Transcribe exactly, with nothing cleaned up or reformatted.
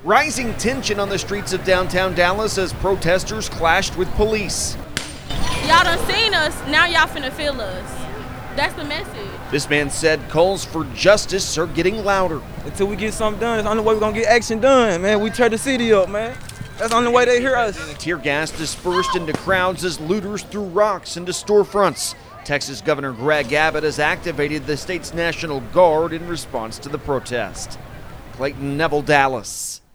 Rising tension on the streets of downtown Dallas as protesters clashed with police. Y'all done seen us, now y'all finna feel us. That's the message. This man said calls for justice are getting louder. Until we get something done, it's the only way we're gonna get action done, man. We tear the city up, man. That's the only way they hear us. Tear gas dispersed into crowds as looters threw rocks into storefronts. Texas Governor Greg Abbott has activated the state's National Guard in response to the protest. Clayton Neville, Dallas.